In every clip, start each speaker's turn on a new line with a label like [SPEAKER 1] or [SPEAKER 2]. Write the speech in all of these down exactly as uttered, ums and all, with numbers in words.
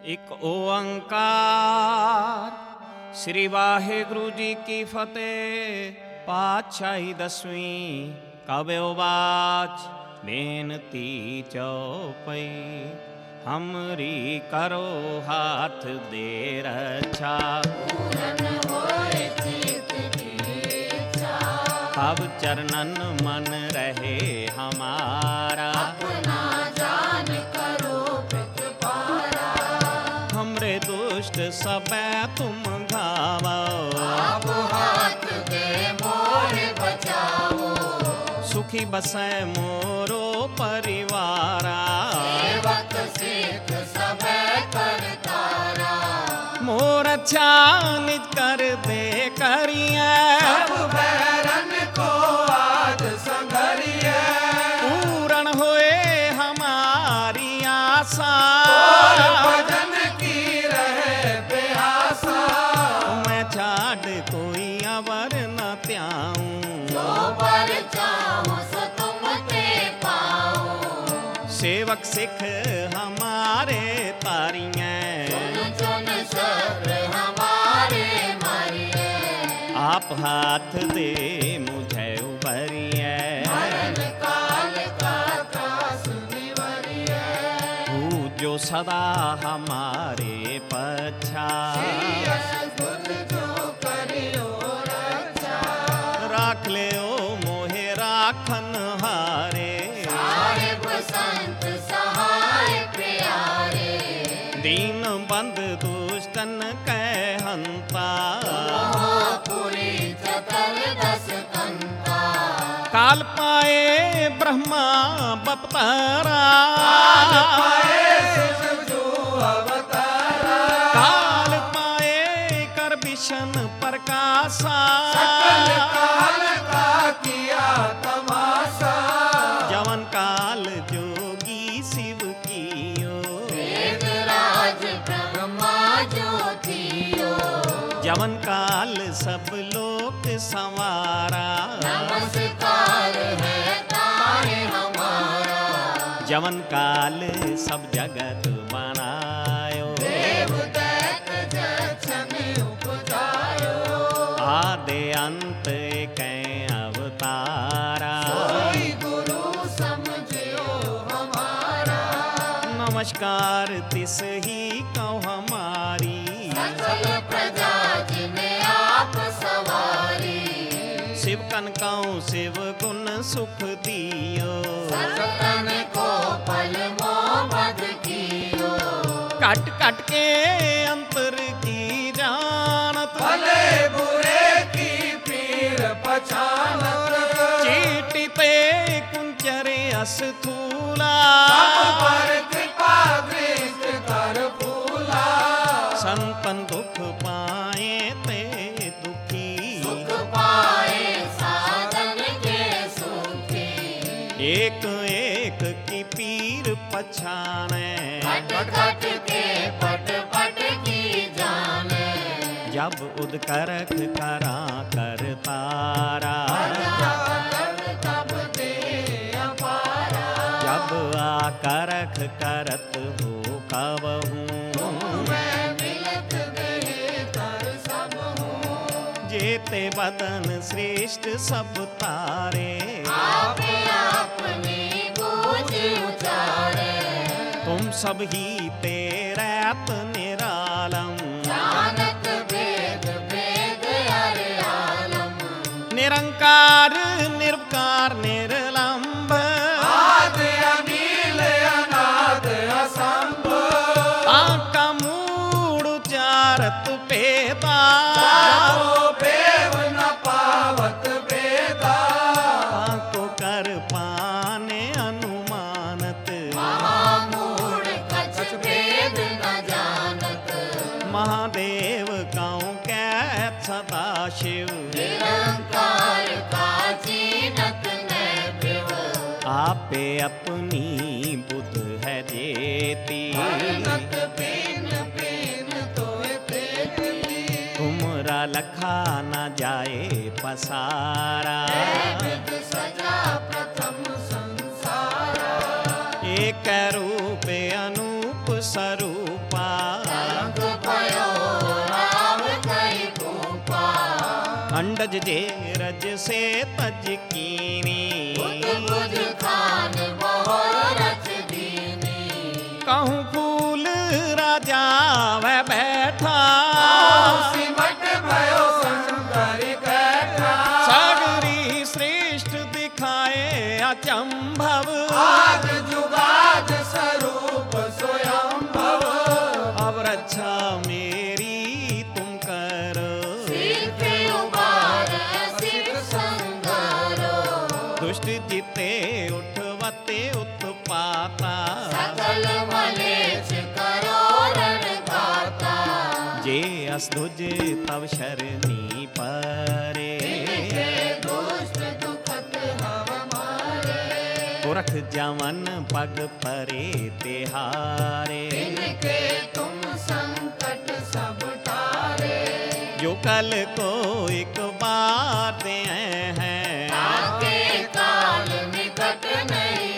[SPEAKER 1] एक ओंकार। श्री वाहेगुरु जी की फतेह। पातशाही दसवीं कव्योवाच बेनती चौपई। हमरी करो हाथ दे रक्षा, अब चरणन मन रहे हमारा।
[SPEAKER 2] अपना जान करो प्रतिपारा,
[SPEAKER 1] हमरे दुष्ट सबे तुम घावो।
[SPEAKER 2] अब हाथ दे मोर बचाओ,
[SPEAKER 1] सुखी बसै मोरो परिवारा।
[SPEAKER 2] सेवक सिख सबे करतारा,
[SPEAKER 1] मोर अच्छा निज कर दे करिए।
[SPEAKER 2] सब बैरन को आज संघरिए,
[SPEAKER 1] पूर्ण होए हमारी आशा।
[SPEAKER 2] और भजन की रहे प्यासा।
[SPEAKER 1] मैं छाड़ कोई अवर न त्याऊं,
[SPEAKER 2] जो पर चाहो सो तुम ते पाओ।
[SPEAKER 1] सेवक सिख हमारे तारियां।
[SPEAKER 2] चुन चुन शब्द हमारे मारिए,
[SPEAKER 1] आप हाथ दे मुझे उबरिए।
[SPEAKER 2] मरण काल का त्रास निवरिए,
[SPEAKER 1] तू जो सदा हमारे पछा।
[SPEAKER 2] सियस बुध जो करियो रक्षा।
[SPEAKER 1] राख ले ओ मोहे राखन हारे।
[SPEAKER 2] साहिब संत सहाय प्यारे,
[SPEAKER 1] दीन बंद दुष्टन कै हंता।
[SPEAKER 2] पुरी चतुर दस कंता।
[SPEAKER 1] काल पाए ब्रह्मा बपतारा।
[SPEAKER 2] काल पाए शिव जो अवतारा,
[SPEAKER 1] काल पाए कर विशन प्रकाशा।
[SPEAKER 2] सकल काल का किया तमाशा।
[SPEAKER 1] जवन काल जोगी शिव कियो।
[SPEAKER 2] वेद राज ब्रह्मा ज्योतियो,
[SPEAKER 1] जवन काल सब लोक संवारा।
[SPEAKER 2] नमस्कार है तारे हमारा।
[SPEAKER 1] जवन काल सब जगत बनायो।
[SPEAKER 2] देव दैत्य जक्षण उपजायो,
[SPEAKER 1] आदि अंत कै अवतारा।
[SPEAKER 2] सोई गुरु समझियो हमारा।
[SPEAKER 1] नमस्कार तिस ही कहो हमारी।
[SPEAKER 2] सकल प्रजा जिन्हें आप सवारी,
[SPEAKER 1] शिव कन कहूँ शिव गुण सुख दियो।
[SPEAKER 2] सकन को पल मोहम्मद कियो।
[SPEAKER 1] कट कट के अंतर की जानत।
[SPEAKER 2] भले बुरे की पीर पहचानत,
[SPEAKER 1] चीटिते कुंचरे अस्थूला।
[SPEAKER 2] सब पर कृपा दृष्टि कर फूला।
[SPEAKER 1] संतन दुख पाए ते दुखी।
[SPEAKER 2] सुख पाए साधन के सुखी,
[SPEAKER 1] एक एक की पीर पछाने।
[SPEAKER 2] खट खट के पट पट की जाने।
[SPEAKER 1] जब उदकरख करा कर तारा।
[SPEAKER 2] तब दे अपारा,
[SPEAKER 1] जब आकरख करत हो कबहूँ।
[SPEAKER 2] मैं मिलत गए कर सब हूँ।
[SPEAKER 1] जेते बदन श्रेष्ठ सब तारे।
[SPEAKER 2] आप अपनी बूझ उचारे,
[SPEAKER 1] तुम सब ही तेरैत निरालम।
[SPEAKER 2] जानत वेद वेद अरे आलम।
[SPEAKER 1] निरंकार निर्विकार निर्लंब।
[SPEAKER 2] आदि अनील अनाद असंभ,
[SPEAKER 1] आका मूड उचारत पेदा।
[SPEAKER 2] जाओ बेव न पावत बेदा।
[SPEAKER 1] आको कर पाने अनुमानत।
[SPEAKER 2] महामूढ़ कछ भेद न जानत,
[SPEAKER 1] महादेव काऊ कै सदा शिव।
[SPEAKER 2] निरंकार का चीनत न प्रिव।
[SPEAKER 1] आपे अपनी बुध है जेती।
[SPEAKER 2] भगत बिन बिन तोय तेती,
[SPEAKER 1] तुमरा लखा न जाए पसारा।
[SPEAKER 2] विद सजा प्रथम संसारा।
[SPEAKER 1] एक रूप अनूप स्वरूप। रूपा
[SPEAKER 2] रंग भयो राम कई भूपा
[SPEAKER 1] अंडज जे रज से तज कीनी
[SPEAKER 2] बुध खान मोहर रच दीनी
[SPEAKER 1] कहूँ फूल राजा वह बैठा
[SPEAKER 2] सिमट भयो सुंदर कैठा
[SPEAKER 1] सागरी श्रेष्ठ दिखाए अचंभव
[SPEAKER 2] आद जुगाद स्वरूप स्वयंभव
[SPEAKER 1] अब रक्षा मेरी तुम करो
[SPEAKER 2] सिद्ध उबार सिद्ध संगारो
[SPEAKER 1] दुष्ट जीते उठवते उत्पाता
[SPEAKER 2] सकल मलेच्छ करो रणघाता
[SPEAKER 1] जे असधुज तव शरणी परे
[SPEAKER 2] इनके दुष्ट दुखत हव मारे
[SPEAKER 1] पुरख जमन पग परे तिहारे
[SPEAKER 2] इनके तुम संकट सब टारे
[SPEAKER 1] जो कल को एक बार दे हैं
[SPEAKER 2] आके काल निकट नहीं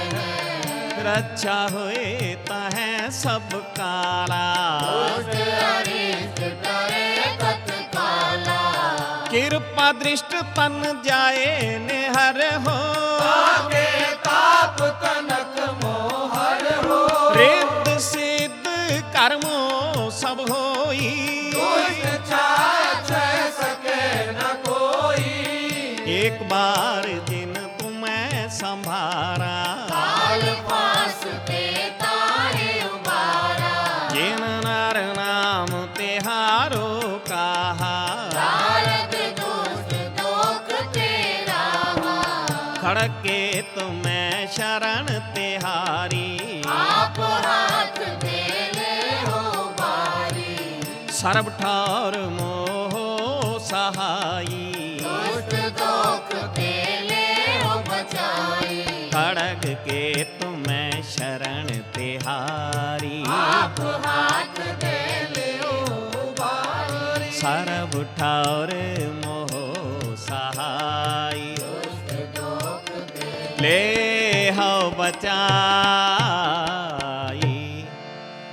[SPEAKER 2] है
[SPEAKER 1] रक्षा हुए तहें सब काला
[SPEAKER 2] दुष्ट अरिष्ट डरे तत्काला
[SPEAKER 1] कृपा दृष्ट तन जाए निहर हो
[SPEAKER 2] आगे ताप तनक मोहर हो
[SPEAKER 1] रिद्ध सिद्ध कर्मो सब होई
[SPEAKER 2] दुष्ट छाय छह सके न कोई
[SPEAKER 1] एक बार जिन तुम्हें संभारा
[SPEAKER 2] काल पास ते तारे उबारा
[SPEAKER 1] जिन नर नाम तिहारो कहा
[SPEAKER 2] तारक दुष्ट दोख तेरा
[SPEAKER 1] खड़के तुम्हें शरण तिहारी
[SPEAKER 2] आप हाथ दे ले हो बारी
[SPEAKER 1] सर्व ठार मोह सहाई
[SPEAKER 2] दुष्ट दोख दे ले हो बचाई
[SPEAKER 1] खड़ग के तुम्हें शरण तिहारी
[SPEAKER 2] आप हाथ दे ले हो बारी
[SPEAKER 1] सर्व ठार मोह सहाई
[SPEAKER 2] दुष्ट दोख दे
[SPEAKER 1] ले हो बचा